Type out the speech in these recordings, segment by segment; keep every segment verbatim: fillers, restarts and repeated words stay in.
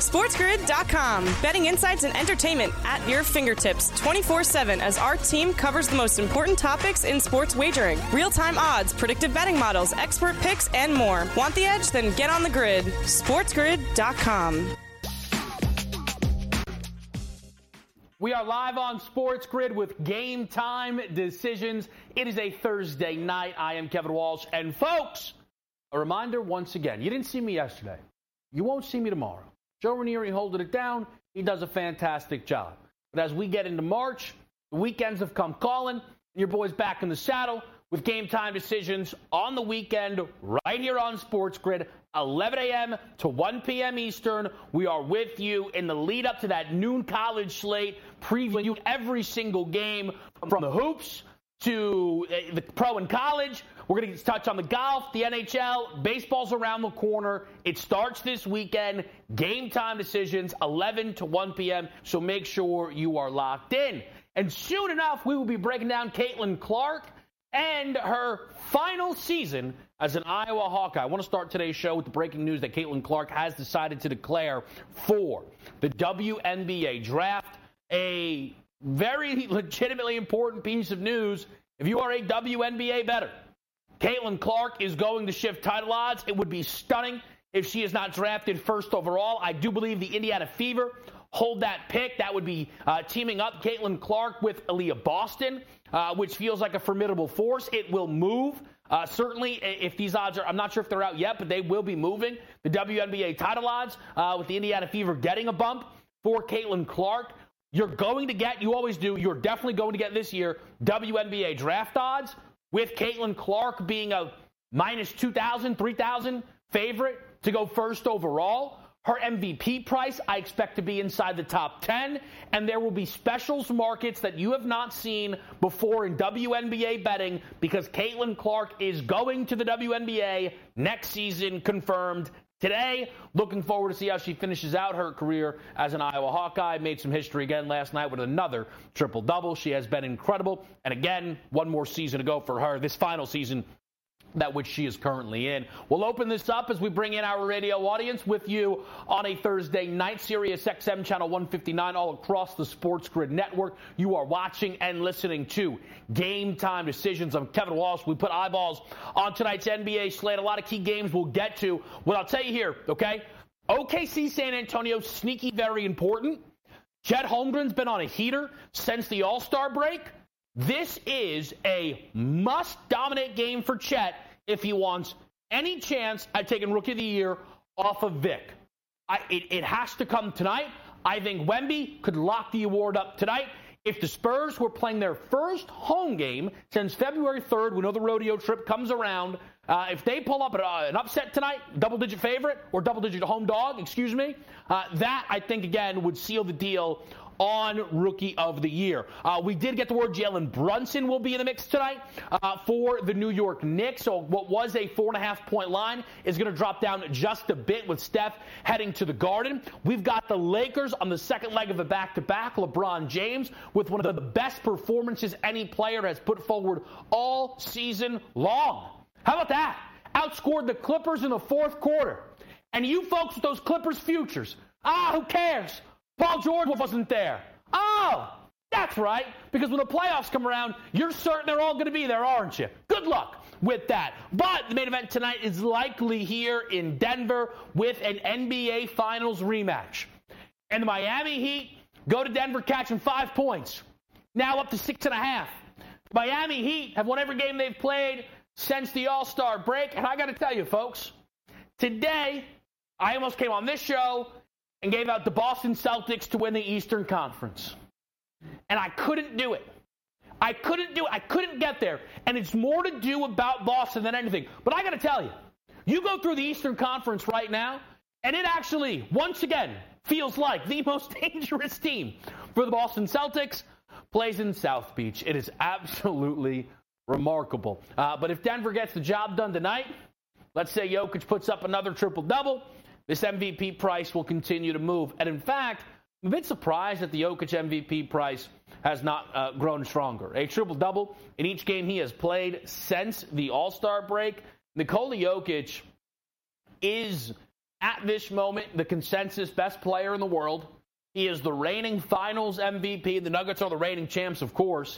SportsGrid dot com. Betting insights and entertainment at your fingertips twenty-four seven as our team covers the most important topics in sports wagering. Real-time odds, predictive betting models, expert picks, and more. Want the edge? Then get on the grid. SportsGrid dot com. We are live on Sports Grid with Game Time Decisions. It is a Thursday night. I am Kevin Walsh. And folks, a reminder once again, you didn't see me yesterday. You won't see me tomorrow. Joe Ranieri holding it down. He does a fantastic job. But as we get into March, the weekends have come calling. And your boy's back in the saddle with Game Time Decisions on the weekend right here on Sports Grid, eleven a.m. to one p.m. Eastern. We are with you in the lead up to that noon college slate, previewing every single game from the hoops to the pro and college. We're going to touch on the golf, the N H L, baseball's around the corner. It starts this weekend. Game Time Decisions, eleven to one p.m. So make sure you are locked in. And soon enough, we will be breaking down Caitlin Clark and her final season as an Iowa Hawkeye. I want to start today's show with the breaking news that Caitlin Clark has decided to declare for the W N B A draft. A very legitimately important piece of news if you are a W N B A bettor. Caitlin Clark is going to shift title odds. It would be stunning if she is not drafted first overall. I do believe the Indiana Fever hold that pick. That would be uh, teaming up Caitlin Clark with Aaliyah Boston, uh, which feels like a formidable force. It will move. Uh, certainly, if these odds are, I'm not sure if they're out yet, but they will be moving. The W N B A title odds uh, with the Indiana Fever getting a bump for Caitlin Clark. You're going to get, you always do, you're definitely going to get this year W N B A draft odds with Caitlin Clark being a minus two thousand, three thousand favorite to go first overall. Her M V P price, I expect to be inside the top ten, and there will be specials markets that you have not seen before in W N B A betting because Caitlin Clark is going to the W N B A next season, confirmed today. Looking forward to see how she finishes out her career as an Iowa Hawkeye. Made some history again last night with another triple-double. She has been incredible. And again, one more season to go for her, this final season that which she is currently in. We'll open this up as we bring in our radio audience with you on a Thursday night. Sirius X M Channel one fifty-nine all across the Sports Grid network. You are watching and listening to Game Time Decisions. I'm Kevin Walsh. We put eyeballs on tonight's N B A slate. A lot of key games we'll get to. What I'll tell you here, okay? O K C San Antonio, sneaky, very important. Chet Holmgren's been on a heater since the All-Star break. This is a must-dominate game for Chet if he wants any chance at taking Rookie of the Year off of Vic. I, it, it has to come tonight. I think Wemby could lock the award up tonight. If the Spurs were playing their first home game since February third, we know the rodeo trip comes around. Uh, if they pull up uh, an upset tonight, double-digit favorite, or double-digit home dog, excuse me, uh, that, I think, again, would seal the deal on Rookie of the Year. Uh, we did get the word Jalen Brunson will be in the mix tonight uh, for the New York Knicks. So what was a four and a half point line is going to drop down just a bit with Steph heading to the Garden. We've got the Lakers on the second leg of a back-to-back. LeBron James with one of the best performances any player has put forward all season long. How about that? Outscored the Clippers in the fourth quarter. And you folks with those Clippers futures, ah, who cares? Paul George wasn't there. Oh, that's right. Because when the playoffs come around, you're certain they're all going to be there, aren't you? Good luck with that. But the main event tonight is likely here in Denver with an N B A Finals rematch. And the Miami Heat go to Denver catching five points. Now up to six and a half. The Miami Heat have won every game they've played since the All-Star break. And I got to tell you, folks, today I almost came on this show and gave out the Boston Celtics to win the Eastern Conference. And I couldn't do it. I couldn't do it. I couldn't get there. And it's more to do about Boston than anything. But I got to tell you, you go through the Eastern Conference right now, and it actually, once again, feels like the most dangerous team for the Boston Celtics plays in South Beach. It is absolutely remarkable. Uh, but if Denver gets the job done tonight, let's say Jokic puts up another triple-double, this M V P price will continue to move. And in fact, I'm a bit surprised that the Jokic M V P price has not uh, grown stronger. A triple-double in each game he has played since the All-Star break. Nikola Jokic is at this moment, the consensus best player in the world. He is the reigning finals M V P. The Nuggets are the reigning champs, of course.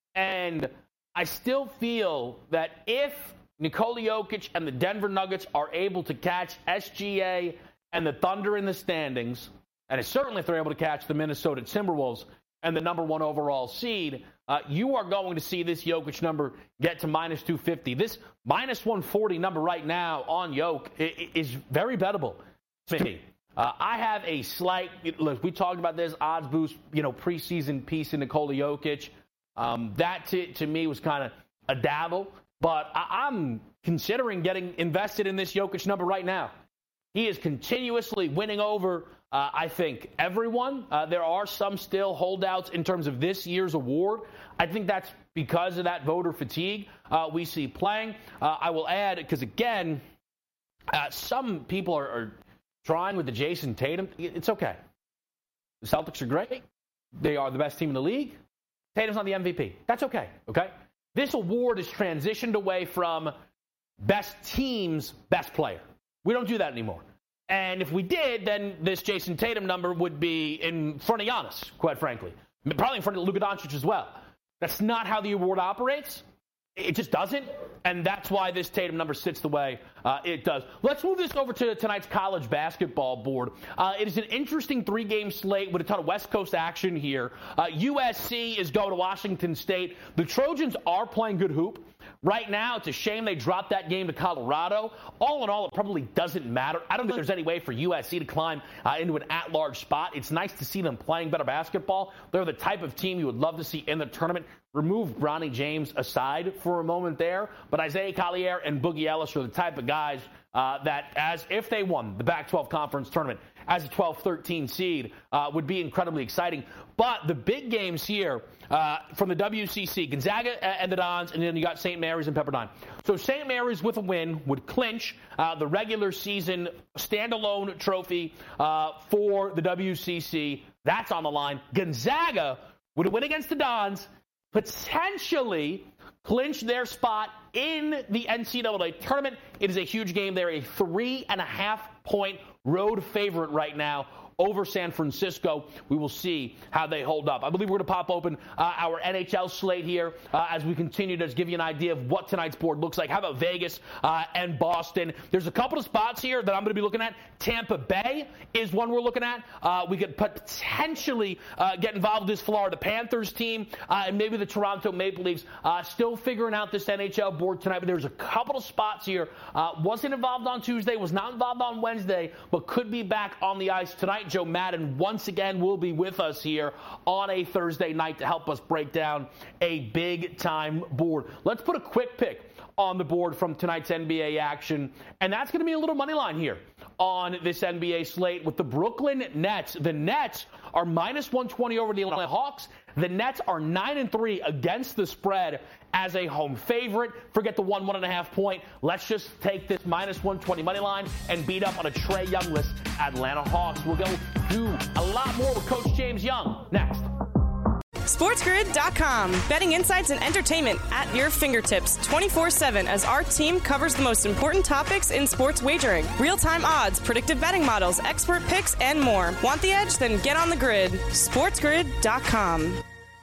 And I still feel that if Nikola Jokic and the Denver Nuggets are able to catch S G A and the Thunder in the standings, and certainly if they're able to catch the Minnesota Timberwolves and the number one overall seed, uh, you are going to see this Jokic number get to minus two fifty. This minus one forty number right now on Jokic is very bettable to me. Uh, I have a slight, look, we talked about this odds boost, you know, preseason piece in Nikola Jokic. Um, that to, to me was kind of a dabble, but I, I'm considering getting invested in this Jokic number right now. He is continuously winning over, uh, I think, everyone. Uh, there are some still holdouts in terms of this year's award. I think that's because of that voter fatigue uh, we see playing. Uh, I will add, because again, uh, some people are, are trying with the Jason Tatum. It's okay. The Celtics are great. They are the best team in the league. Tatum's not the M V P. That's okay, okay? This award is transitioned away from best team's best player. We don't do that anymore. And if we did, then this Jason Tatum number would be in front of Giannis, quite frankly. Probably in front of Luka Doncic as well. That's not how the award operates. It just doesn't, and that's why this Tatum number sits the way uh, it does. Let's move this over to tonight's college basketball board. Uh, it is an interesting three-game slate with a ton of West Coast action here. Uh, U S C is going to Washington State. The Trojans are playing good hoop. Right now, it's a shame they dropped that game to Colorado. All in all, it probably doesn't matter. I don't think there's any way for U S C to climb uh, into an at-large spot. It's nice to see them playing better basketball. They're the type of team you would love to see in the tournament. Remove Bronny James aside for a moment there, but Isaiah Collier and Boogie Ellis are the type of guys uh, that, as if they won the Pac twelve Conference Tournament as a twelve thirteen seed, uh, would be incredibly exciting. But the big games here uh, from the W C C, Gonzaga and the Dons, and then you got Saint Mary's and Pepperdine. So Saint Mary's with a win would clinch uh, the regular season standalone trophy uh, for the W C C. That's on the line. Gonzaga would win against the Dons, potentially clinch their spot in the N C double A tournament. It is a huge game. They're a three and a half point road favorite right now over San Francisco. We will see how they hold up. I believe we're going to pop open uh, our N H L slate here uh, as we continue to give you an idea of what tonight's board looks like. How about Vegas uh, and Boston? There's a couple of spots here that I'm going to be looking at. Tampa Bay is one we're looking at. Uh, we could potentially uh, get involved with this Florida Panthers team uh, and maybe the Toronto Maple Leafs. Uh, still figuring out this N H L board tonight, but there's a couple of spots here. Uh, wasn't involved on Tuesday, was not involved on Wednesday, but could be back on the ice tonight. Joe Madden once again will be with us here on a Thursday night to help us break down a big-time board. Let's put a quick pick on the board from tonight's N B A action, and that's going to be a little money line here on this N B A slate with the Brooklyn Nets. The Nets are minus one twenty over the Atlanta Hawks. The Nets are nine and three against the spread as a home favorite. Forget the one, one and a half point. Let's just take this minus one twenty money line and beat up on a Trae Young-less Atlanta Hawks. We'll go do a lot more with Coach James Young next. SportsGrid dot com. Betting insights and entertainment at your fingertips twenty-four seven as our team covers the most important topics in sports wagering. Real-time odds, predictive betting models, expert picks, and more. Want the edge? Then get on the grid. SportsGrid dot com.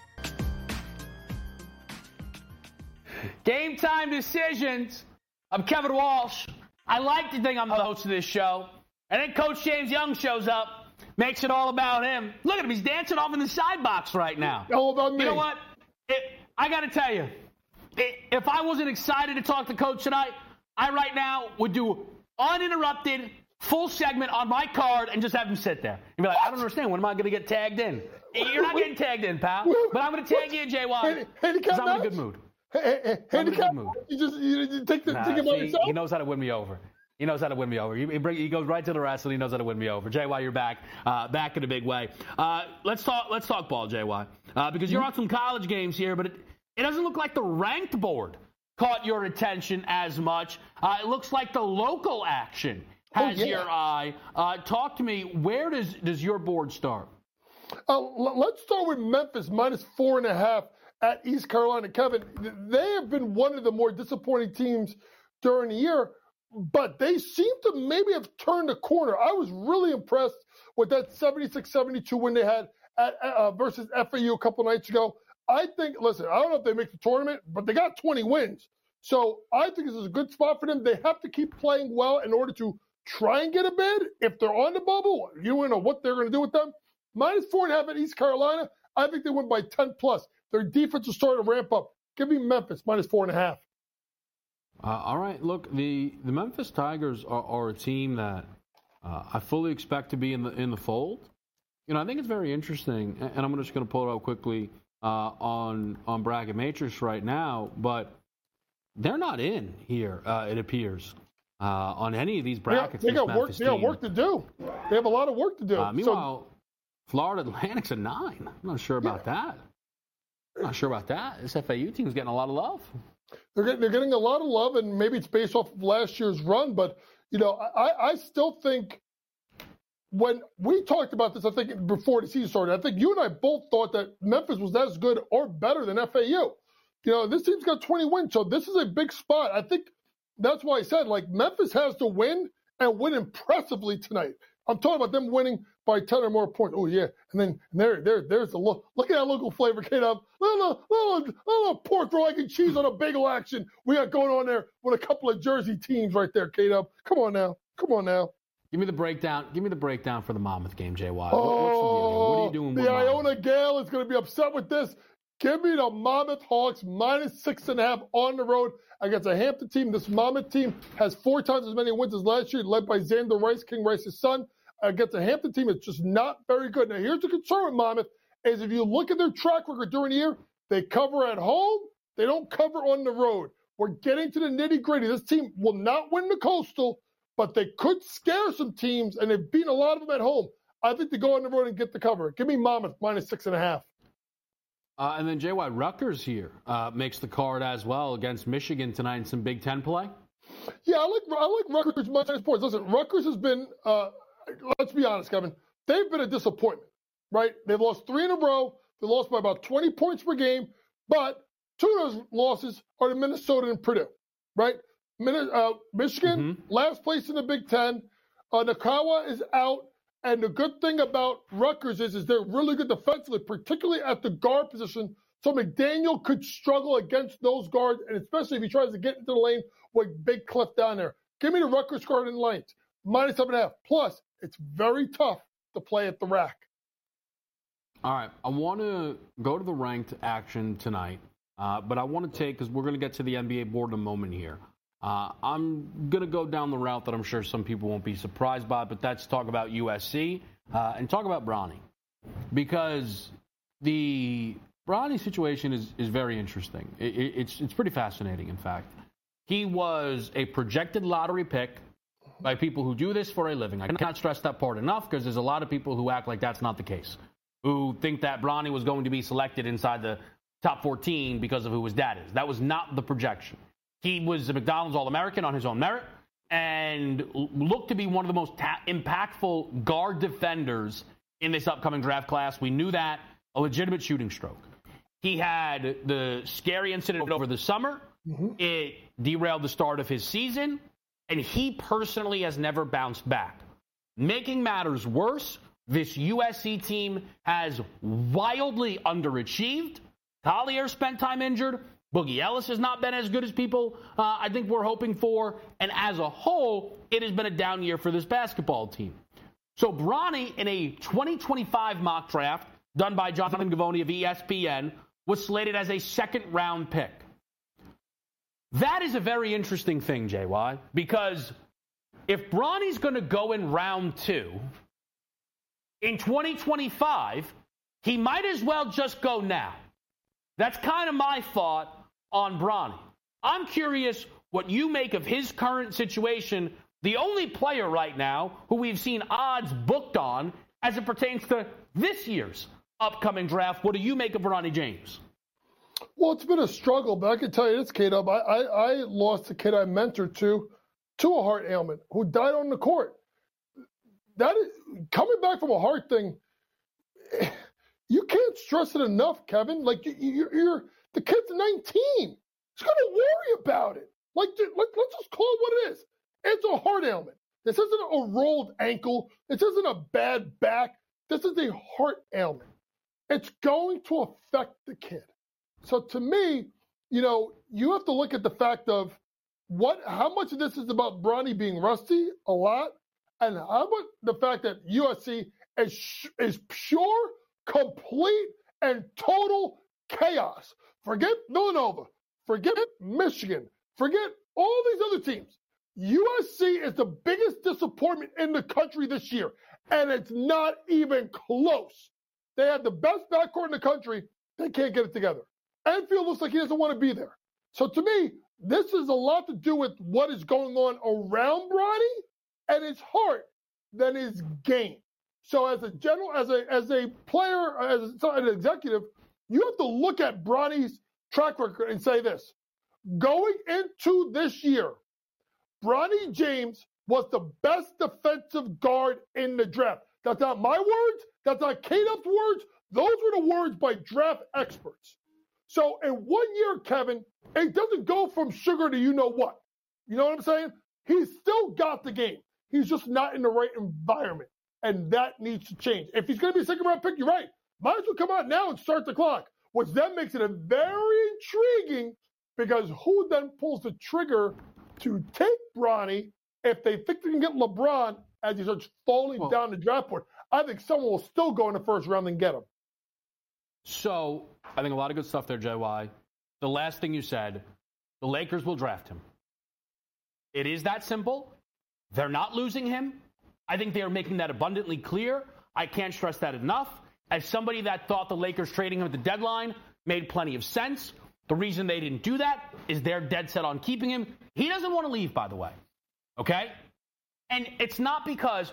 Game time decisions. I'm Kevin Walsh. I like to think I'm the host of this show. And then Coach James Young shows up. Makes it all about him. Look at him. He's dancing off in the side box right now. All about me. You know what? It, I got to tell you, it, if I wasn't excited to talk to Coach tonight, I right now would do uninterrupted, full segment on my card and just have him sit there. And be like, what? I don't understand. When am I going to get tagged in? You're not getting tagged in, pal. But I'm going to tag you in, J Y. Because I'm in a good mood. Hey, hey, handicap? You just you, you take the nah, take it by yourself? He knows how to win me over. He knows how to win me over. He, he, bring, he goes right to the wrestling. He knows how to win me over. J Y, you're back, uh, back in a big way. Uh, let's talk. Let's talk ball, J Y, uh, because you're on some college games here, but it, it doesn't look like the ranked board caught your attention as much. Uh, it looks like the local action has oh, yeah. your eye. Uh, talk to me. Where does does your board start? Uh, l- let's start with Memphis minus four and a half at East Carolina. Kevin, they have been one of the more disappointing teams during the year. but they seem to maybe have turned the corner. I was really impressed with that seventy-six seventy-two win they had at, uh, versus F A U a couple nights ago. I think, listen, I don't know if they make the tournament, but they got twenty wins. So I think this is a good spot for them. They have to keep playing well in order to try and get a bid. If they're on the bubble, you don't know what they're going to do with them. Minus four and a half at East Carolina, I think they win by ten plus. Their defense is starting to ramp up. Give me Memphis, minus four and a half. Uh, all right, look, the, the Memphis Tigers are, are a team that uh, I fully expect to be in the in the fold. You know, I think it's very interesting, and I'm just going to pull it out quickly uh, on on Bracket Matrix right now, but they're not in here, uh, it appears, uh, on any of these brackets. They got, they got work. They got work to do. They have a lot of work to do. Uh, meanwhile, so, Florida Atlantic's a nine. I'm not sure about yeah. that. I'm not sure about that. This F A U team's getting a lot of love. They're getting, they're getting a lot of love, and maybe it's based off of last year's run. But, you know, I, I still think when we talked about this, I think before the season started, I think you and I both thought that Memphis was as good or better than F A U. You know, this team's got twenty wins, so this is a big spot. I think that's why I said, like, Memphis has to win and win impressively tonight. I'm talking about them winning by ten or more points. Oh, yeah. And then and there, there, there's the look. Look at that local flavor, K-Dub. Little, little, little pork roll, egg and cheese on a bagel action we got going on there with a couple of Jersey teams right there, K-Dub. Come on now. Come on now. Give me the breakdown. Give me the breakdown for the Monmouth game, J Y. Oh, What's the deal? What are you doing with the Monmouth? Iona Gale is going to be upset with this. Give me the Monmouth Hawks minus six and a half on the road against a Hampton team. This Monmouth team has four times as many wins as last year, led by Xander Rice, King Rice's son. Against a Hampton team, it's just not very good. Now, here's the concern with Monmouth, is if you look at their track record during the year, they cover at home, they don't cover on the road. We're getting to the nitty-gritty. This team will not win the Coastal, but they could scare some teams, and they've beaten a lot of them at home. I think they go on the road and get the cover. Give me Monmouth minus six and a half. Uh, and then J Y, Rutgers here uh, makes the card as well against Michigan tonight in some Big Ten play. Yeah, I like I like Rutgers minus sports. Listen, Rutgers has been uh, – let's be honest, Kevin. They've been a disappointment, right? They've lost three in a row. They lost by about twenty points per game. But two of those losses are to Minnesota and Purdue, right? Min- uh, Michigan, mm-hmm. last place in the Big Ten. Uh, Nakawa is out. And the good thing about Rutgers is, is they're really good defensively, particularly at the guard position. So McDaniel could struggle against those guards, and especially if he tries to get into the lane with Big Cliff down there. Give me the Rutgers guard in lane. Minus seven and a half. Plus, it's very tough to play at the rack. All right. I want to go to the ranked action tonight, uh, but I want to take, because we're going to get to the N B A board in a moment here. Uh, I'm going to go down the route that I'm sure some people won't be surprised by, but that's talk about U S C uh, and talk about Bronny. Because the Bronny situation is, is very interesting. It, it, it's, it's pretty fascinating, in fact. He was a projected lottery pick by people who do this for a living. I cannot stress that part enough, because there's a lot of people who act like that's not the case, who think that Bronny was going to be selected inside the top fourteen because of who his dad is. That was not the projection. He was a McDonald's All-American on his own merit and looked to be one of the most ta- impactful guard defenders in this upcoming draft class. We knew that. A legitimate shooting stroke. He had the scary incident over the summer. Mm-hmm. It derailed the start of his season, and he personally has never bounced back. Making matters worse, this U S C team has wildly underachieved. Collier spent time injured. Boogie Ellis has not been as good as people uh, I think we're hoping for. And as a whole, it has been a down year for this basketball team. So Bronny, in a twenty twenty-five mock draft done by Jonathan Givony of E S P N, was slated as a second-round pick. That is a very interesting thing, J Y, because if Bronny's going to go in round two, in twenty twenty-five, he might as well just go now. That's kind of my thought on Bronny. I'm curious what you make of his current situation, the only player right now who we've seen odds booked on as it pertains to this year's upcoming draft. What do you make of Bronny James? Well, it's been a struggle, but I can tell you this, K-Dub. I, I, I lost a kid I mentored to, to a heart ailment who died on the court. That is, coming back from a heart thing, you can't stress it enough, Kevin. Like, you, you're, you're the kid's nineteen. He's going to worry about it. Like, let, let's just call it what it is. It's a heart ailment. This isn't a rolled ankle. This isn't a bad back. This is a heart ailment. It's going to affect the kid. So to me, you know, you have to look at the fact of what, how much of this is about Bronny being rusty, a lot, and how about the fact that U S C is is pure, complete, and total chaos. Forget Villanova. Forget Michigan. Forget all these other teams. U S C is the biggest disappointment in the country this year, and it's not even close. They have the best backcourt in the country. They can't get it together. Enfield looks like he doesn't want to be there. So to me, this is a lot to do with what is going on around Bronny and his heart than his game. So as a general, as a as a player, as an executive, you have to look at Bronny's track record and say this. Going into this year, Bronny James was the best defensive guard in the draft. That's not my words. That's not K-Dub's words. Those were the words by draft experts. So in one year, Kevin, it doesn't go from sugar to you know what. You know what I'm saying? He's still got the game. He's just not in the right environment. And that needs to change. If he's going to be a second round pick, you're right. Might as well come out now and start the clock, which then makes it a very intriguing because who then pulls the trigger to take Bronny if they think they can get LeBron as he starts falling well, down the draft board? I think someone will still go in the first round and get him. So I think a lot of good stuff there, J Y. The last thing you said, the Lakers will draft him. It is that simple. They're not losing him. I think they are making that abundantly clear. I can't stress that enough. As somebody that thought the Lakers trading him at the deadline made plenty of sense, the reason they didn't do that is they're dead set on keeping him. He doesn't want to leave, by the way. Okay? And it's not because...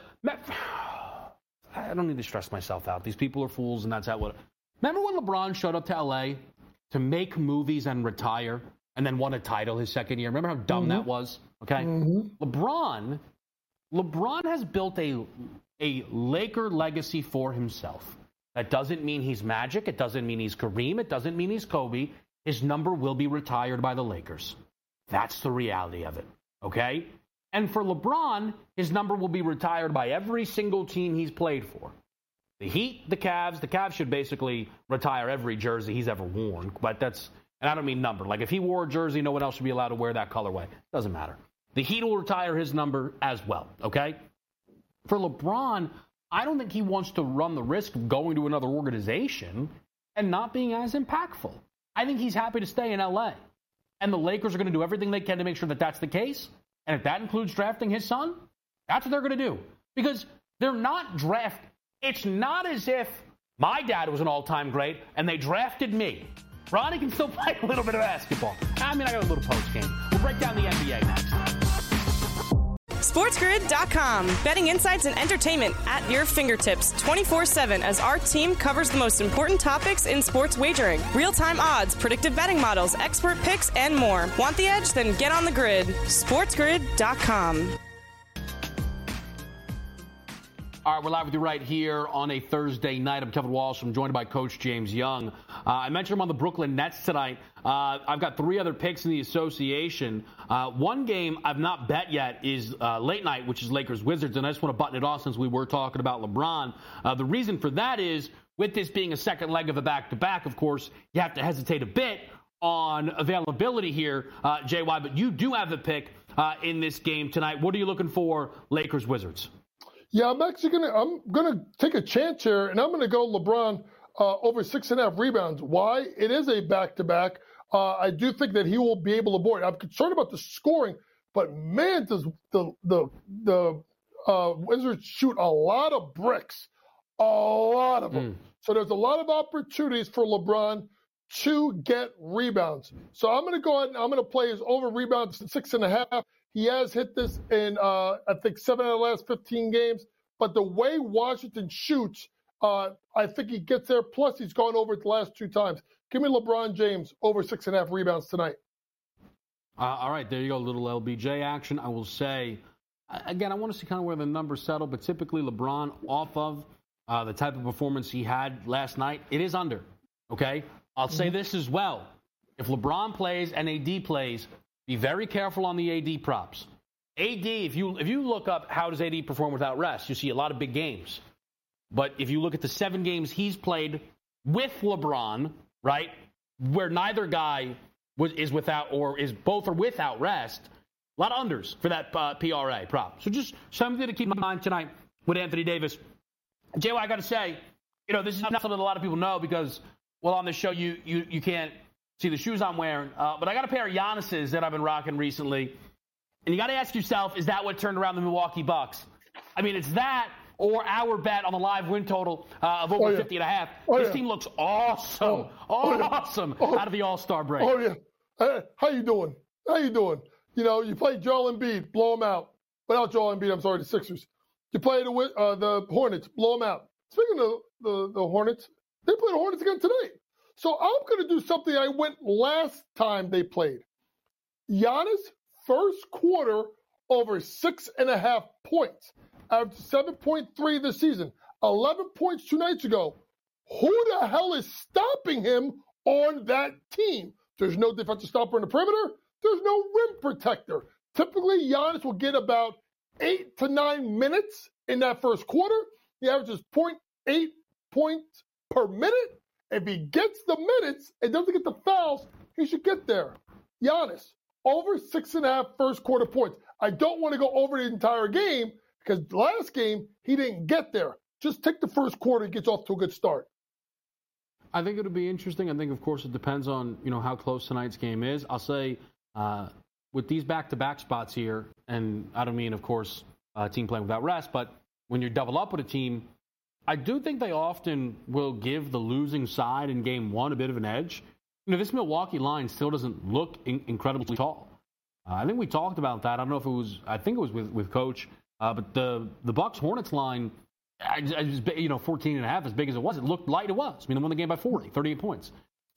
I don't need to stress myself out. These people are fools, and that's how it... Remember when LeBron showed up to L A to make movies and retire and then won a title his second year? Remember how dumb mm-hmm. that was? Okay? Mm-hmm. LeBron... LeBron has built a, a Laker legacy for himself. That doesn't mean he's Magic. It doesn't mean he's Kareem. It doesn't mean he's Kobe. His number will be retired by the Lakers. That's the reality of it, okay? And for LeBron, his number will be retired by every single team he's played for. The Heat, the Cavs. The Cavs should basically retire every jersey he's ever worn. But that's, and I don't mean number. Like if he wore a jersey, no one else should be allowed to wear that colorway. Doesn't matter. The Heat will retire his number as well, okay? For LeBron, I don't think he wants to run the risk of going to another organization and not being as impactful. I think he's happy to stay in L A. And the Lakers are going to do everything they can to make sure that that's the case. And if that includes drafting his son, that's what they're going to do. Because they're not draft. It's not as if my dad was an all-time great and they drafted me. Bronny can still play a little bit of basketball. I mean, I got a little post game. We'll break down the N B A next. SportsGrid dot com. Betting insights and entertainment at your fingertips twenty-four seven as our team covers the most important topics in sports wagering. Real-time odds, predictive betting models, expert picks, and more. Want the edge? Then get on the grid. SportsGrid dot com. All right, we're live with you right here on a Thursday night. I'm Kevin Walsh. I'm joined by Coach James Young. Uh, I mentioned him on the Brooklyn Nets tonight. Uh, I've got three other picks in the association. Uh, one game I've not bet yet is uh, late night, which is Lakers-Wizards, and I just want to button it off since we were talking about LeBron. Uh, the reason for that is, with this being a second leg of a back-to-back, of course, you have to hesitate a bit on availability here, uh, J Y, but you do have a pick uh, in this game tonight. What are you looking for, Lakers-Wizards? Yeah, I'm actually gonna I'm gonna take a chance here, and I'm gonna go LeBron uh, over six and a half rebounds. Why? It is a back-to-back. Uh, I do think that he will be able to board. I'm concerned about the scoring, but man, does the the the uh, Wizards shoot a lot of bricks, a lot of them. Mm. So there's a lot of opportunities for LeBron to get rebounds. So I'm gonna go ahead and I'm gonna play his over rebounds six and a half. He has hit this in, uh, I think, seven out of the last fifteen games. But the way Washington shoots, uh, I think he gets there. Plus, he's gone over it the last two times. Give me LeBron James over six and a half rebounds tonight. Uh, all right, there you go, little L B J action. I will say, again, I want to see kind of where the numbers settle. But typically, LeBron, off of uh, the type of performance he had last night, it is under. Okay? I'll mm-hmm. say this as well. If LeBron plays and A D plays, be very careful on the A D props. A D, if you if you look up how does A D perform without rest, you see a lot of big games. But if you look at the seven games he's played with LeBron, right, where neither guy was, is without or is both are without rest, a lot of unders for that uh, P R A prop. So just something to keep in mind tonight with Anthony Davis. J Y, I got to say, you know, this is not something that a lot of people know because, well, on this show you you you can't see the shoes I'm wearing. Uh, but I got a pair of Giannis's that I've been rocking recently. And you got to ask yourself, is that what turned around the Milwaukee Bucks? I mean, it's that or our bet on the live win total uh, of over oh, yeah. fifty and a half. Oh, this yeah. team looks awesome, oh, oh, awesome yeah. oh, out of the All-Star break. Oh, yeah. Uh, how you doing? How you doing? You know, you play Joel Embiid, blow him out. Without Joel Embiid, I'm sorry, the Sixers. You play the uh, the Hornets, blow them out. Speaking of the, the Hornets, they play the Hornets again today. So I'm going to do something I went last time they played. Giannis, first quarter, over six and a half points. Averaged seven point three this season. eleven points two nights ago. Who the hell is stopping him on that team? There's no defensive stopper in the perimeter. There's no rim protector. Typically, Giannis will get about eight to nine minutes in that first quarter. He averages zero point eight points per minute. If he gets the minutes and doesn't get the fouls, he should get there. Giannis, over six and a half first quarter points. I don't want to go over the entire game because last game he didn't get there. Just take the first quarter, he gets off to a good start. I think it'll be interesting. I think, of course, it depends on, you know, how close tonight's game is. I'll say uh, with these back-to-back spots here, and I don't mean, of course, a team playing without rest, but when you double up with a team, I do think they often will give the losing side in game one a bit of an edge. You know, this Milwaukee line still doesn't look in- incredibly tall. Uh, I think we talked about that. I don't know if it was, I think it was with, with Coach, uh, but the, the Bucks-Hornets line, I, I just, you know, fourteen and a half, as big as it was, it looked light it was. I mean, they won the game by forty, thirty-eight points.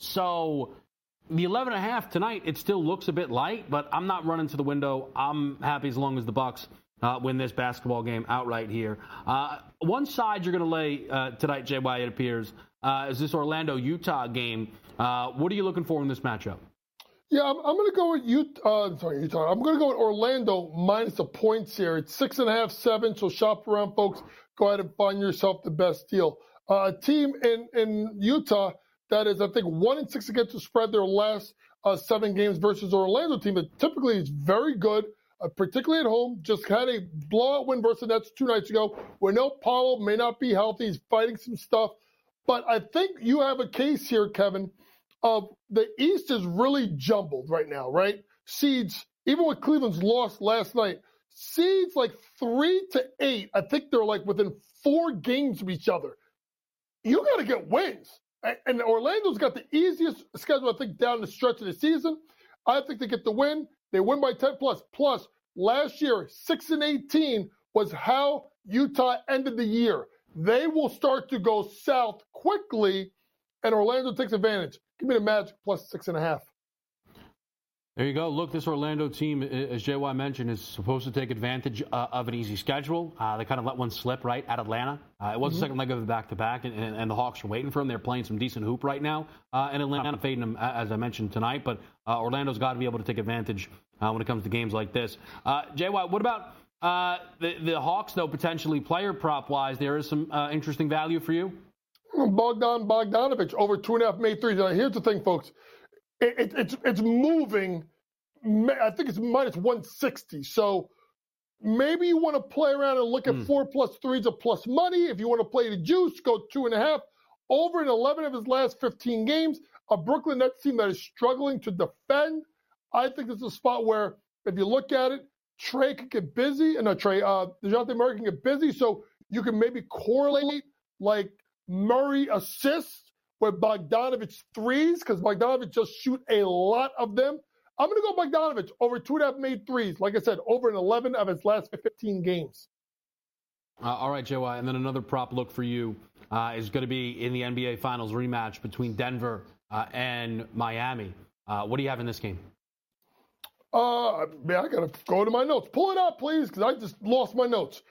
So the eleven and a half tonight, it still looks a bit light, but I'm not running to the window. I'm happy as long as the Bucks uh, win this basketball game outright here. Uh, one side you're going to lay uh, tonight, J Y, it appears, uh, is this Orlando-Utah game. Uh, what are you looking for in this matchup? Yeah, I'm, I'm going to go with Utah. Uh, sorry, Utah. I'm going to go with Orlando minus the points here. It's six and a half, seven. So shop around, folks. Go ahead and find yourself the best deal. Uh, a team in, in Utah that is, I think, one and six against the spread their last uh, seven games versus Orlando team that typically is very good, uh, particularly at home. Just had a blowout win versus the Nets two nights ago. We know Paolo may not be healthy. He's fighting some stuff. But I think you have a case here, Kevin, of the East is really jumbled right now, right? Seeds, even with Cleveland's loss last night, seeds like three to eight, I think they're like within four games of each other. You got to get wins. And Orlando's got the easiest schedule, I think, down the stretch of the season. I think they get the win. They win by ten plus. Plus, last year, six and eighteen was how Utah ended the year. They will start to go south quickly, and Orlando takes advantage. Give me the Magic plus six and a half. There you go. Look, this Orlando team, as J Y mentioned, is supposed to take advantage uh, of an easy schedule. Uh, they kind of let one slip, right, at Atlanta. Uh, it was mm-hmm. the second leg of the back-to-back, and, and, and the Hawks are waiting for them. They're playing some decent hoop right now. Uh, and Atlanta fading them, as I mentioned tonight. But uh, Orlando's got to be able to take advantage uh, when it comes to games like this. Uh, J Y, what about uh, the, the Hawks, though, potentially player prop-wise? There is some uh, interesting value for you? Bogdan Bogdanovic, over two and a half made threes. Now, here's the thing, folks. It, it, it's it's moving. I think it's minus one sixty. So maybe you want to play around and look at mm. four plus threes of plus money. If you want to play the juice, go two and a half. Over in eleven of his last fifteen games, a Brooklyn Nets team that is struggling to defend. I think this is a spot where, if you look at it, Trey could get busy. And no, Trey, uh, DeJounte Murray can get busy. So you can maybe correlate like Murray assists with Bogdanovic threes, because Bogdanovic just shoot a lot of them. I'm going to go Bogdanovic over two and a half made threes. Like I said, over in eleven of his last fifteen games. Uh, all right, J Y. And then another prop look for you uh, is going to be in the N B A Finals rematch between Denver uh, and Miami. Uh, what do you have in this game? Uh, man, I got to go to my notes. Pull it up, please, because I just lost my notes.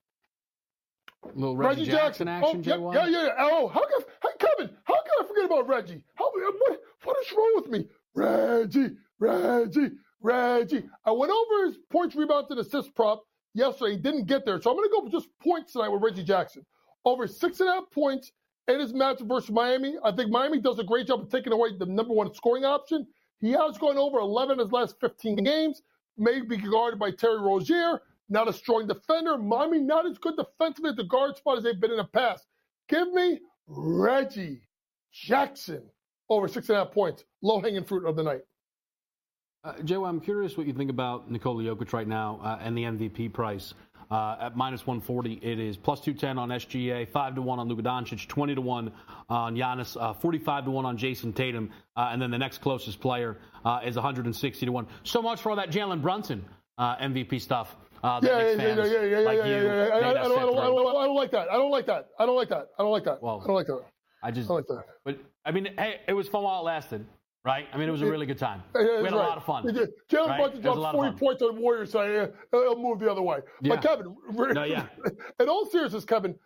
A little Reggie, Reggie Jackson, Jackson action, oh, J Y? Yeah, yeah, yeah. Oh, how can, hey, Kevin, how can I forget about Reggie? How, what, what is wrong with me? Reggie, Reggie, Reggie. I went over his points, rebounds, and assist prop yesterday. He didn't get there. So I'm going to go for just points tonight with Reggie Jackson. Over six and a half points in his match versus Miami. I think Miami does a great job of taking away the number one scoring option. He has gone over eleven in his last fifteen games. Maybe guarded by Terry Rozier. Not a strong defender. Miami not as good defensively at the guard spot as they've been in the past. Give me Reggie Jackson over six and a half points. Low-hanging fruit of the night. Uh, Joe, I'm curious what you think about Nikola Jokic right now uh, and the M V P price. Uh, at minus one forty, it is plus two ten on S G A, five to one on Luka Doncic, twenty to one on Giannis, uh, forty-five to one on Jason Tatum, uh, and then the next closest player uh, is one hundred sixty to one. So much for all that Jalen Brunson uh, M V P stuff. Uh, yeah, yeah, yeah, yeah, yeah, like yeah, yeah, yeah, yeah. I, I, don't, I, don't, I, don't, I don't like that. I don't like that. I don't like that. I don't like that. Well, I don't like that. I just, I don't like that. But I mean, hey, it was fun while it lasted. Right? I mean, it was a really good time. Yeah, we had right. a lot of fun. Jalen right? Brunson dropped forty points on the Warriors, so uh, he'll move the other way. Yeah. But, Kevin, no, yeah. in all seriousness, Kevin,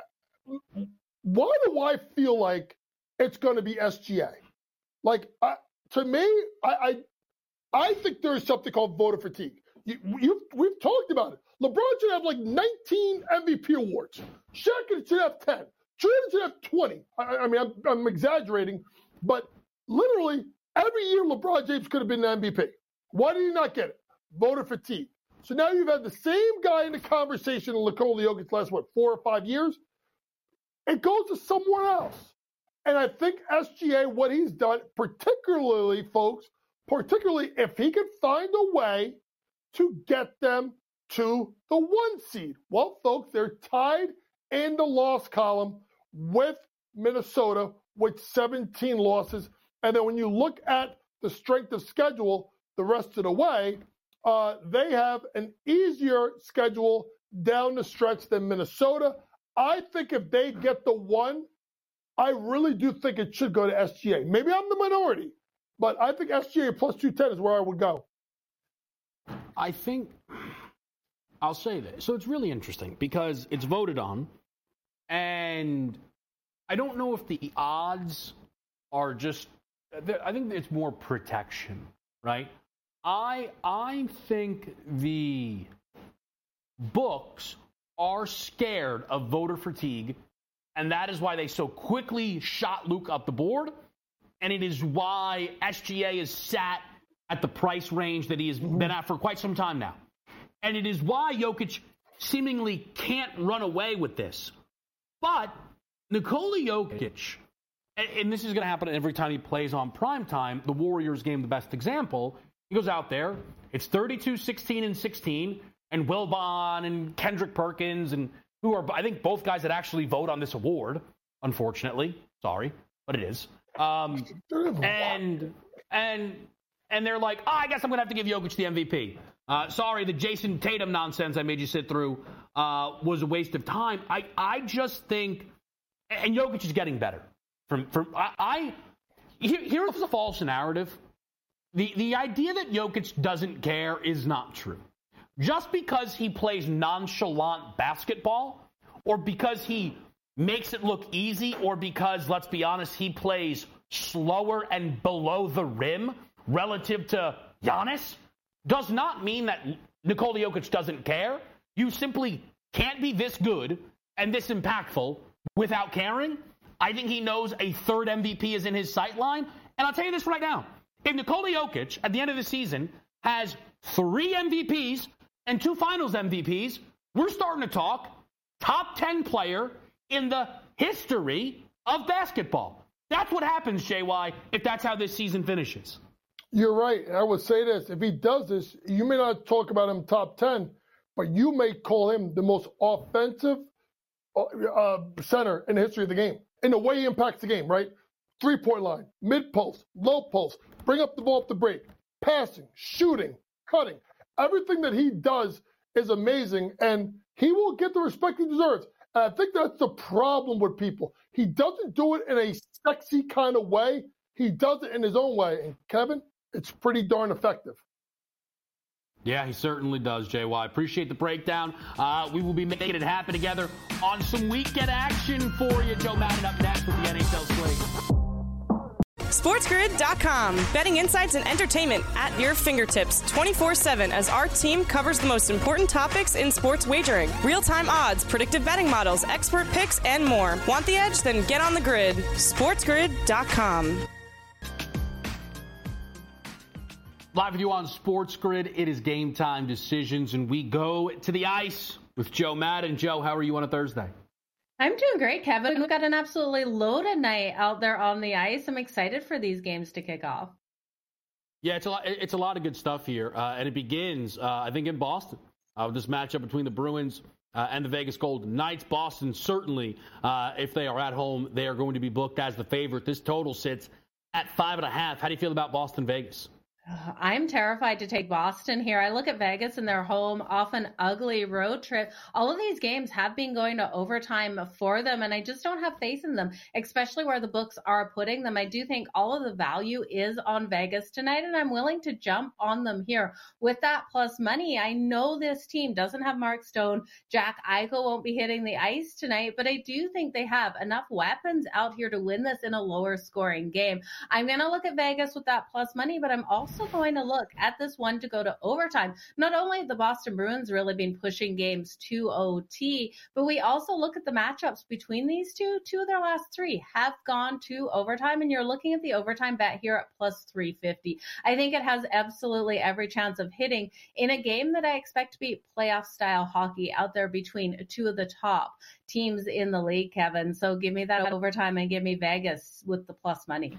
why do I feel like it's going to be S G A? Like, I, to me, I, I I think there's something called voter fatigue. You, you, we've talked about it. LeBron should have like nineteen M V P awards. Shaq should have ten. Jordan should have twenty. I, I mean, I'm, I'm exaggerating, but literally, every year LeBron James could have been the M V P. Why did he not get it? Voter fatigue. So now you've had the same guy in the conversation in Nikola Jokic last, what, four or five years? It goes to someone else. And I think S G A, what he's done, particularly, folks, particularly if he could find a way to get them to the one seed. Well, folks, they're tied in the loss column with Minnesota with seventeen losses. And then when you look at the strength of schedule the rest of the way, uh, they have an easier schedule down the stretch than Minnesota. I think if they get the one, I really do think it should go to S G A. Maybe I'm the minority, but I think S G A plus two ten is where I would go. I think I'll say this. So it's really interesting because it's voted on, and I don't know if the odds are just, I think it's more protection, right? I I think the books are scared of voter fatigue, and that is why they so quickly shot Luke up the board, and it is why S G A is sat at the price range that he has been at for quite some time now. And it is why Jokic seemingly can't run away with this. But Nikola Jokic, and this is going to happen every time he plays on primetime, the Warriors game, the best example, he goes out there, it's thirty-two, sixteen, and sixteen, and Wilbon and Kendrick Perkins, and who are, I think, both guys that actually vote on this award, unfortunately. Sorry, but it is. Um, and, and, and they're like, oh, I guess I'm going to have to give Jokic the M V P. Uh, sorry, the Jason Tatum nonsense I made you sit through uh, was a waste of time. I, I just think, and Jokic is getting better. From, from I, I here, here's a false narrative. The, the idea that Jokic doesn't care is not true. Just because he plays nonchalant basketball, or because he makes it look easy, or because, let's be honest, he plays slower and below the rim relative to Giannis, does not mean that Nikola Jokic doesn't care. You simply can't be this good and this impactful without caring. I think he knows a third M V P is in his sight line. And I'll tell you this right now. If Nikola Jokic, at the end of the season, has three M V Ps and two finals M V Ps, we're starting to talk top ten player in the history of basketball. That's what happens, J Y, if that's how this season finishes. You're right. I would say this. If he does this, you may not talk about him top ten, but you may call him the most offensive uh, center in the history of the game. In the way he impacts the game, right? Three-point line, mid-post, low-post, bring up the ball off the break, passing, shooting, cutting. Everything that he does is amazing, and he will get the respect he deserves. And I think that's the problem with people. He doesn't do it in a sexy kind of way. He does it in his own way. And, Kevin, it's pretty darn effective. Yeah, he certainly does, J Y. Appreciate the breakdown. Uh, we will be making it happen together on some weekend action for you. Joe Madden up next with the N H L slate. SportsGrid dot com. Betting insights and entertainment at your fingertips twenty-four seven as our team covers the most important topics in sports wagering. Real-time odds, predictive betting models, expert picks, and more. Want the edge? Then get on the grid. SportsGrid dot com. Live with you on Sports Grid. It is Game Time Decisions, and we go to the ice with Joe Madden. Joe, how are you on a Thursday? I'm doing great, Kevin. We've got an absolutely loaded night out there on the ice. I'm excited for these games to kick off. Yeah, it's a lot, it's a lot of good stuff here, uh, and it begins, uh, I think, in Boston. Uh, with this matchup between the Bruins uh, and the Vegas Golden Knights. Boston, certainly, uh, if they are at home, they are going to be booked as the favorite. This total sits at five and a half. How do you feel about Boston-Vegas? I'm terrified to take Boston here. I look at Vegas and their home, often ugly road trip. All of these games have been going to overtime for them, and I just don't have faith in them, especially where the books are putting them. I do think all of the value is on Vegas tonight, and I'm willing to jump on them here with that plus money. I know this team doesn't have Mark Stone. Jack Eichel won't be hitting the ice tonight, but I do think they have enough weapons out here to win this in a lower scoring game. I'm going to look at Vegas with that plus money, but I'm also also going to look at this one to go to overtime. Not only have the Boston Bruins really been pushing games to O T, but we also look at the matchups between these two. Two of their last three have gone to overtime, and you're looking at the overtime bet here at plus three fifty. I think it has absolutely every chance of hitting in a game that I expect to be playoff-style hockey out there between two of the top teams in the league, Kevin. So give me that overtime and give me Vegas with the plus money.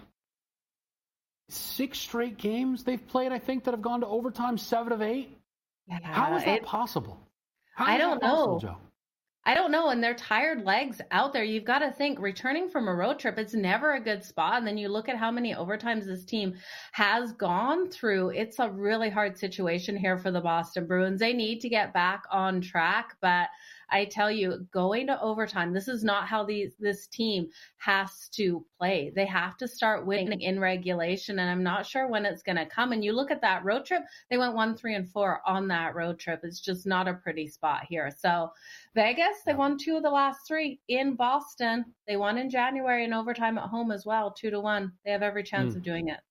Six straight games they've played, I think, that have gone to overtime, seven of eight. Yeah, How is that it, possible? How I don't know. Possible, Joe? I don't know. And they're tired legs out there. You've got to think returning from a road trip, it's never a good spot. And then you look at how many overtimes this team has gone through. It's a really hard situation here for the Boston Bruins. They need to get back on track, but I tell you, going to overtime, this is not how these, this team has to play. They have to start winning in regulation, and I'm not sure when it's going to come. And you look at that road trip, they went one, three, and four on that road trip. It's just not a pretty spot here. So Vegas, they won two of the last three in Boston. They won in January in overtime at home as well, two to one. They have every chance mm. of doing it.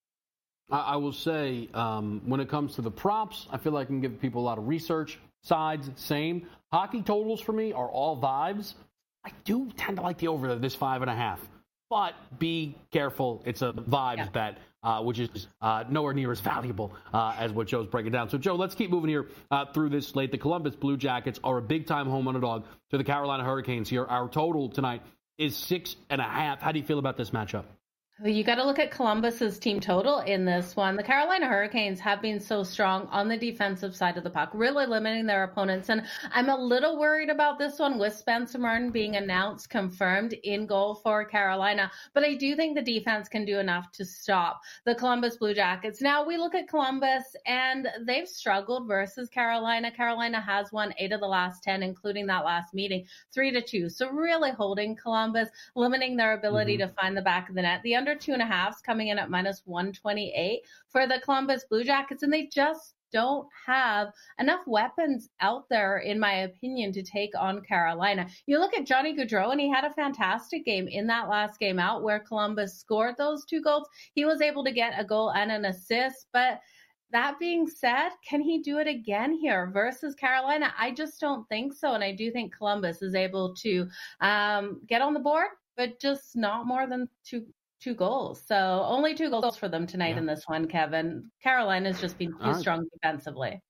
I will say, um, when it comes to the props, I feel like I can give people a lot of research. Sides, same. Hockey totals for me are all vibes. I do tend to like the over this five and a half. But be careful. It's a vibes yeah. bet, uh, which is uh, nowhere near as valuable uh, as what Joe's breaking down. So, Joe, let's keep moving here uh, through this slate. The Columbus Blue Jackets are a big-time home underdog to the Carolina Hurricanes here. Our total tonight is six and a half. How do you feel about this matchup? You got to look at Columbus's team total in this one. The Carolina Hurricanes have been so strong on the defensive side of the puck, really limiting their opponents. And I'm a little worried about this one with Spencer Martin being announced, confirmed in goal for Carolina. But I do think the defense can do enough to stop the Columbus Blue Jackets. Now, we look at Columbus, and they've struggled versus Carolina. Carolina has won eight of the last ten, including that last meeting, three to two. So really holding Columbus, limiting their ability mm-hmm. to find the back of the net. The under two and a halves coming in at minus one twenty-eight for the Columbus Blue Jackets, and they just don't have enough weapons out there, in my opinion, to take on Carolina. You look at Johnny Gaudreau, and he had a fantastic game in that last game out where Columbus scored those two goals. He was able to get a goal and an assist, but that being said, can he do it again here versus Carolina? I just don't think so, and I do think Columbus is able to um, get on the board, but just not more than two Two goals. So only two goals for them tonight yeah. in this one, Kevin. Carolina's just been too right. strong defensively.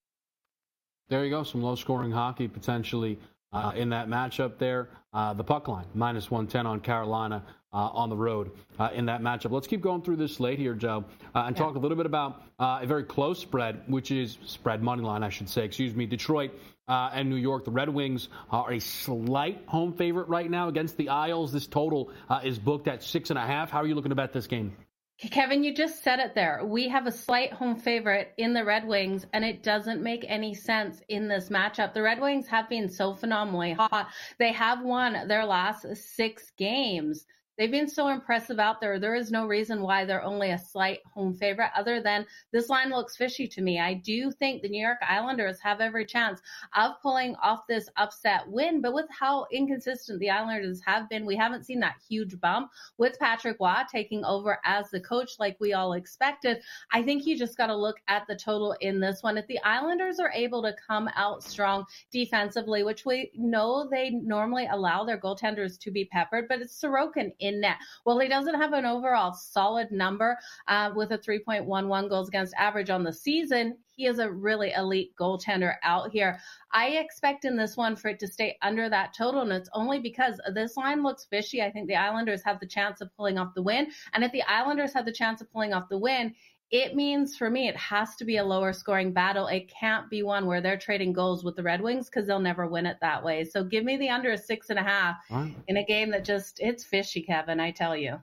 There you go. Some low-scoring hockey potentially uh, in that matchup there. Uh, the puck line, minus one ten on Carolina uh, on the road uh, in that matchup. Let's keep going through this slate here, Joe, uh, and yeah. talk a little bit about uh, a very close spread, which is spread money line, I should say. Excuse me, Detroit uh, and New York. The Red Wings are a slight home favorite right now against the Isles. This total uh, is booked at six and a half. How are you looking to bet this game? Kevin, you just said it there. We have a slight home favorite in the Red Wings, and it doesn't make any sense in this matchup. The Red Wings have been so phenomenally hot. They have won their last six games. They've been so impressive out there. There is no reason why they're only a slight home favorite other than this line looks fishy to me. I do think the New York Islanders have every chance of pulling off this upset win, but with how inconsistent the Islanders have been, we haven't seen that huge bump with Patrick Roy taking over as the coach like we all expected. I think you just got to look at the total in this one. If the Islanders are able to come out strong defensively, which we know they normally allow their goaltenders to be peppered, but it's Sorokin in net. Well, he doesn't have an overall solid number uh, with a three point one one goals against average on the season. He is a really elite goaltender out here. I expect in this one for it to stay under that total, and it's only because this line looks fishy. I think the Islanders have the chance of pulling off the win, and if the Islanders have the chance of pulling off the win, it means for me it has to be a lower scoring battle. It can't be one where they're trading goals with the Red Wings because they'll never win it that way. So give me the under a six and a half right. in a game that just, it's fishy, Kevin, I tell you.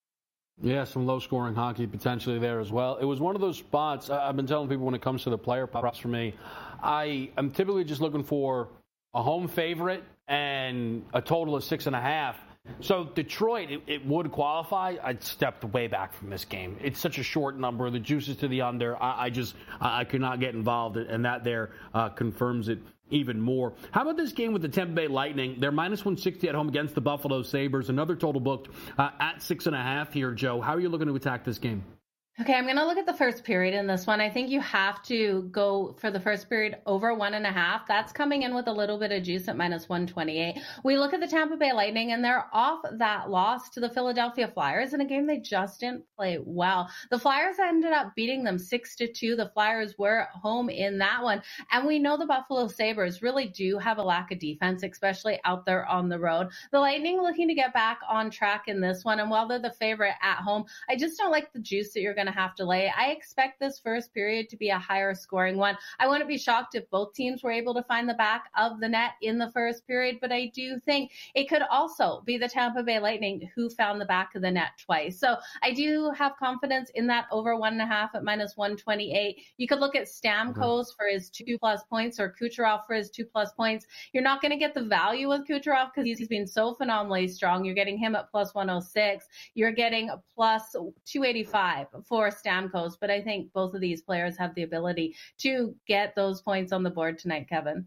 Yeah, some low-scoring hockey potentially there as well. It was one of those spots, I've been telling people when it comes to the player props for me, I am typically just looking for a home favorite and a total of six and a half. So Detroit, it, it would qualify. I'd stepped way back from this game. It's such a short number. The juice is to the under. I, I just, I, I could not get involved, and that there uh, confirms it even more. How about this game with the Tampa Bay Lightning? They're minus one sixty at home against the Buffalo Sabres. Another total booked uh, at six and a half here, Joe. How are you looking to attack this game? Okay, I'm going to look at the first period in this one. I think you have to go for the first period over one and a half. That's coming in with a little bit of juice at minus one twenty-eight. We look at the Tampa Bay Lightning, and they're off that loss to the Philadelphia Flyers in a game they just didn't play well. The Flyers ended up beating them six to two. The Flyers were home in that one. And we know the Buffalo Sabres really do have a lack of defense, especially out there on the road. The Lightning looking to get back on track in this one. And while they're the favorite at home, I just don't like the juice that you're going to have to lay. I expect this first period to be a higher scoring one. I wouldn't be shocked if both teams were able to find the back of the net in the first period, but I do think it could also be the Tampa Bay Lightning who found the back of the net twice. So I do have confidence in that over one and a half at minus one twenty-eight. You could look at Stamkos mm-hmm. for his two plus points or Kucherov for his two plus points. You're not going to get the value with Kucherov because he's been so phenomenally strong. You're getting him at plus one oh six. You're getting a plus two eighty-five for Stamkos, but I think both of these players have the ability to get those points on the board tonight, Kevin.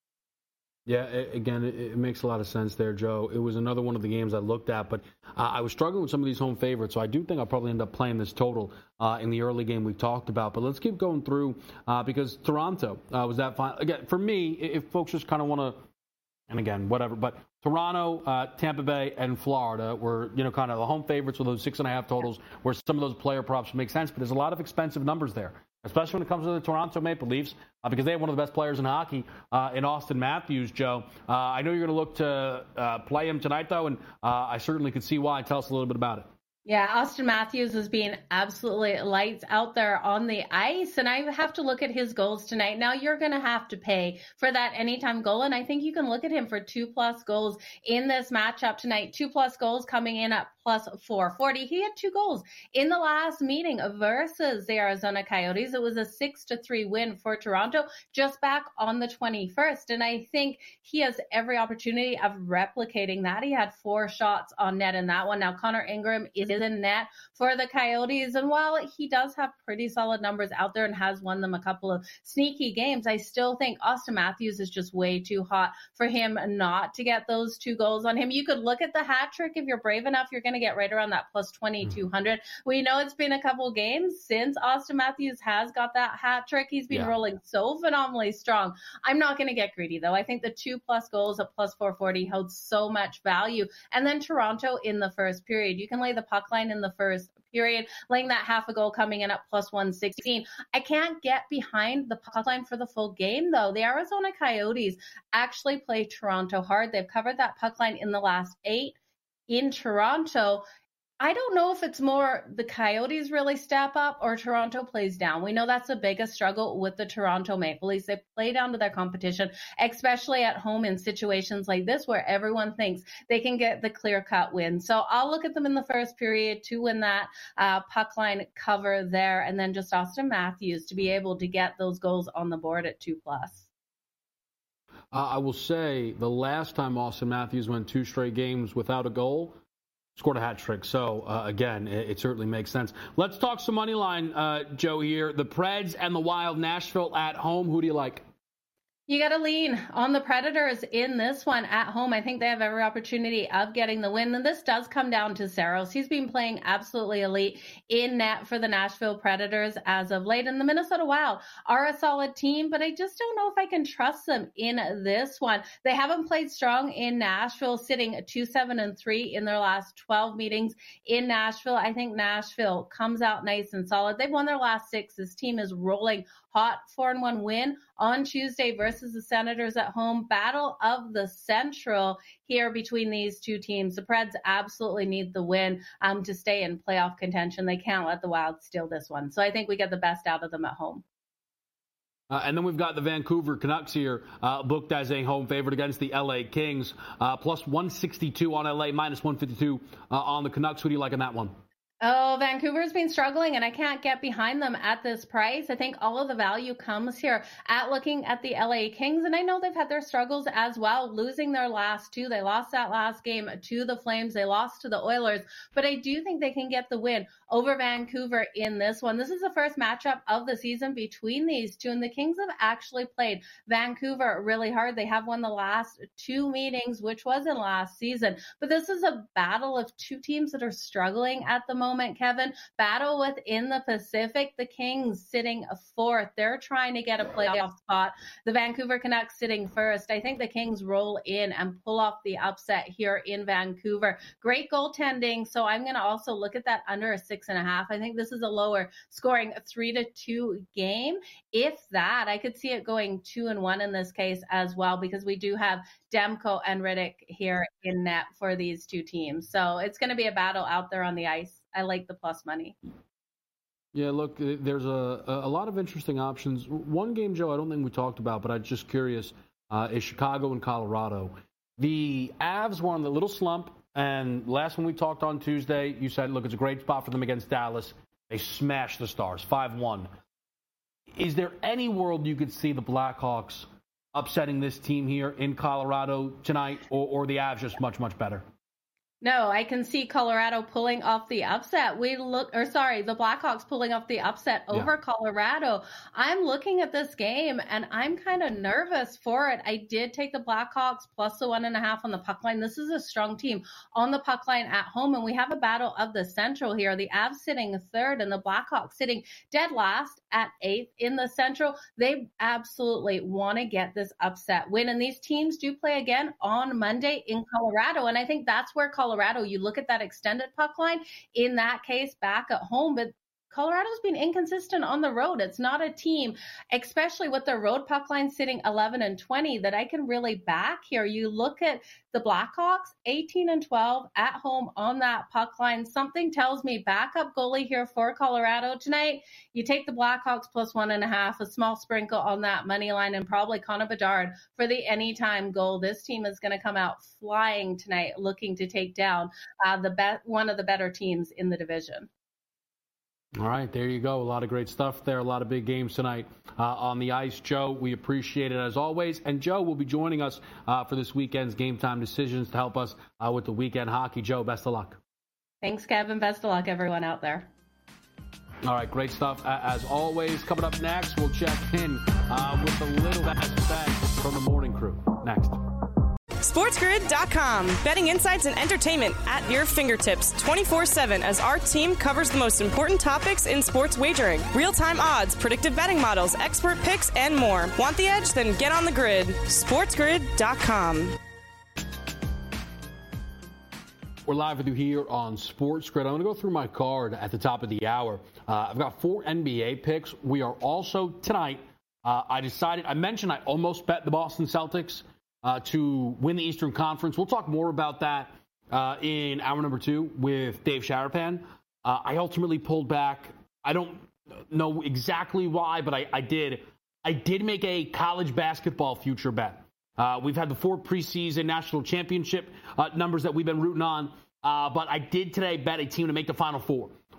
Yeah, again, it makes a lot of sense there, Joe. It was another one of the games I looked at, but uh, I was struggling with some of these home favorites, so I do think I'll probably end up playing this total uh, in the early game we talked about. But let's keep going through uh, because Toronto uh, was that fine. Again, for me, if folks just kind of want to, and again, whatever, but Toronto, uh, Tampa Bay, and Florida were, you know, kind of the home favorites with those six and a half totals where some of those player props make sense, but there's a lot of expensive numbers there, especially when it comes to the Toronto Maple Leafs, uh, because they have one of the best players in hockey uh, in Auston Matthews, Joe. Uh, I know you're going to look to uh, play him tonight, though, and uh, I certainly could see why. Tell us a little bit about it. Yeah, Auston Matthews is being absolutely lights out there on the ice, and I have to look at his goals tonight. Now, you're going to have to pay for that anytime goal, and I think you can look at him for two-plus goals in this matchup tonight. Two-plus goals coming in at plus four forty. He had two goals in the last meeting versus the Arizona Coyotes. It was a six to three win for Toronto just back on the twenty-first, and I think he has every opportunity of replicating that. He had four shots on net in that one. Now, Connor Ingram is in net for the Coyotes, and while he does have pretty solid numbers out there and has won them a couple of sneaky games, I still think Auston Matthews is just way too hot for him not to get those two goals on him. You could look at the hat trick if you're brave enough. You're going to get right around that plus twenty-two hundred. We know it's been a couple games since Auston Matthews has got that hat trick. He's been yeah. rolling so phenomenally strong. I'm not going to get greedy, though. I think the two plus goals at plus four forty holds so much value. And then Toronto in the first period. You can lay the puck line in the first period, laying that half a goal coming in at plus one sixteen. I can't get behind the puck line for the full game, though. The Arizona Coyotes actually play Toronto hard. They've covered that puck line in the last eight in Toronto. I don't know if it's more the Coyotes really step up or Toronto plays down. We know that's the biggest struggle with the Toronto Maple Leafs. They play down to their competition, especially at home in situations like this where everyone thinks they can get the clear-cut win. So I'll look at them in the first period to win that uh, puck line cover there, and then just Auston Matthews to be able to get those goals on the board at two plus. Uh, I will say the last time Auston Matthews went two straight games without a goal, scored a hat trick. So, uh, again, it, it certainly makes sense. Let's talk some money line, uh, Joe, here. The Preds and the Wild, Nashville at home. Who do you like? You got to lean on the Predators in this one at home. I think they have every opportunity of getting the win. And this does come down to Saros. He's been playing absolutely elite in net for the Nashville Predators as of late. And the Minnesota Wild are a solid team, but I just don't know if I can trust them in this one. They haven't played strong in Nashville, sitting two seven and three in their last twelve meetings in Nashville. I think Nashville comes out nice and solid. They've won their last six. This team is rolling hot. four and one win on Tuesday versus the Senators at home. Battle of the Central here between these two teams. The Preds absolutely need the win um, to stay in playoff contention. They can't let the Wild steal this one. So I think we get the best out of them at home. Uh, and then we've got the Vancouver Canucks here, uh, booked as a home favorite against the L A Kings, uh, plus one sixty-two on L A, minus one fifty-two uh, on the Canucks. Who do you like in that one? Oh, Vancouver's been struggling, and I can't get behind them at this price. I think all of the value comes here at looking at the L A Kings, and I know they've had their struggles as well, losing their last two. They lost that last game to the Flames. They lost to the Oilers, but I do think they can get the win over Vancouver in this one. This is the first matchup of the season between these two, and the Kings have actually played Vancouver really hard. They have won the last two meetings, which was in last season, but this is a battle of two teams that are struggling at the moment. Moment, Kevin. Battle within the Pacific. The Kings sitting fourth. They're trying to get a playoff spot. The Vancouver Canucks sitting first. I think the Kings roll in and pull off the upset here in Vancouver. Great goaltending. So I'm going to also look at that under a six and a half. I think this is a lower scoring three to two game. If that, I could see it going two and one in this case as well, because we do have Demko and Riddick here in net for these two teams. So it's going to be a battle out there on the ice. I like the plus money. Yeah, look, there's a, a lot of interesting options. One game, Joe, I don't think we talked about, but I'm just curious, uh, is Chicago and Colorado. The Avs were on the little slump, and last when we talked on Tuesday, you said, look, it's a great spot for them against Dallas. They smashed the Stars, five one. Is there any world you could see the Blackhawks upsetting this team here in Colorado tonight, or, or the Avs just much, much better? No, I can see Colorado pulling off the upset. We look, or sorry, the Blackhawks pulling off the upset over yeah. Colorado. I'm looking at this game and I'm kind of nervous for it. I did take the Blackhawks plus the one and a half on the puck line. This is a strong team on the puck line at home, and we have a battle of the Central here. The Avs sitting third and the Blackhawks sitting dead last at eighth in the Central. They absolutely want to get this upset win, and these teams do play again on Monday in Colorado, and I think that's where Colorado Colorado, you look at that extended puck line, in that case, back at home, but Colorado's been inconsistent on the road. It's not a team, especially with their road puck line sitting eleven and twenty, that I can really back here. You look at the Blackhawks, eighteen and twelve at home on that puck line. Something tells me backup goalie here for Colorado tonight. You take the Blackhawks plus one and a half, a small sprinkle on that money line, and probably Connor Bedard for the anytime goal. This team is going to come out flying tonight, looking to take down uh, the be- one of the better teams in the division. All right, there you go. A lot of great stuff there. A lot of big games tonight uh, on the ice. Joe, we appreciate it as always. And Joe will be joining us uh, for this weekend's Game Time Decisions to help us uh, with the weekend hockey. Joe, best of luck. Thanks, Kevin. Best of luck, everyone out there. All right, great stuff. Uh, as always, coming up next, we'll check in uh, with a little bit from the morning crew. Next. SportsGrid dot com. Betting insights and entertainment at your fingertips twenty-four seven as our team covers the most important topics in sports wagering. Real-time odds, predictive betting models, expert picks, and more. Want the edge? Then get on the grid. SportsGrid dot com. We're live with you here on Sports Grid. I'm going to go through my card at the top of the hour. Uh, I've got four N B A picks. We are also, tonight, uh, I decided, I mentioned I almost bet the Boston Celtics Uh, to win the Eastern Conference. We'll talk more about that uh, in hour number two with Dave Sharapan. Uh, I ultimately pulled back. I don't know exactly why, but I, I did. I did make a college basketball future bet. Uh, we've had the four preseason national championship uh, numbers that we've been rooting on, uh, but I did today bet a team to make the Final Four.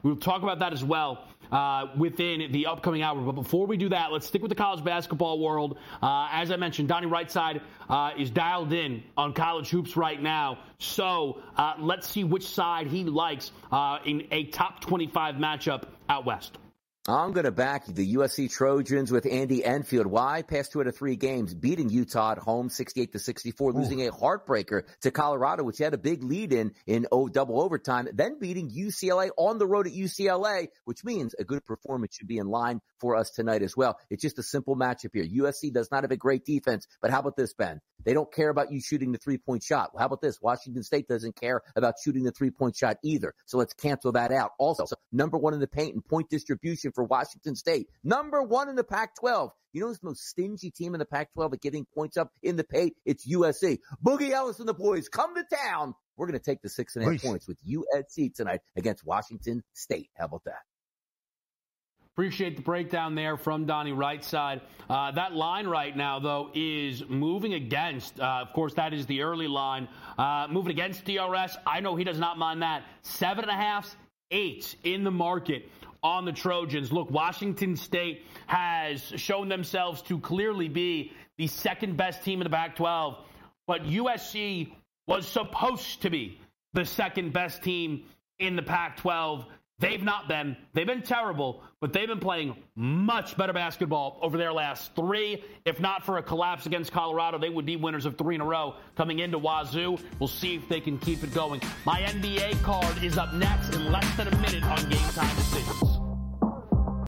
We'll talk about that as well uh, within the upcoming hour. But before we do that, let's stick with the college basketball world. Uh, as I mentioned, Donnie Rightside uh, is dialed in on college hoops right now. So uh, let's see which side he likes uh, in a top twenty-five matchup out west. I'm going to back the U S C Trojans with Andy Enfield. Why? Past two out of three games, beating Utah at home sixty-eight to sixty-four, losing a heartbreaker to Colorado, which had a big lead in in o- double overtime, then beating U C L A on the road at U C L A, which means a good performance should be in line for us tonight as well. It's just a simple matchup here. U S C does not have a great defense, but how about this, Ben? They don't care about you shooting the three-point shot. Well, how about this? Washington State doesn't care about shooting the three-point shot either. So let's cancel that out. Also, so number one in the paint and point distribution for Washington State. Number one in the Pac twelve. You know who's the most stingy team in the Pac twelve at getting points up in the paint? It's U S C. Boogie Ellis and the boys come to town. We're going to take the six and a half Nice. points with U S C tonight against Washington State. How about that? Appreciate the breakdown there from Donnie Rightside. Uh, that line right now, though, is moving against. Uh, of course, that is the early line. Uh, moving against D R S. I know he does not mind that. Seven and a half, eight in the market on the Trojans. Look, Washington State has shown themselves to clearly be the second best team in the Pac twelve, but U S C was supposed to be the second best team in the Pac twelve. They've not been. They've been terrible, but they've been playing much better basketball over their last three. If not for a collapse against Colorado, they would be winners of three in a row coming into Wazoo. We'll see if they can keep it going. My N B A card is up next in less than a minute on Game Time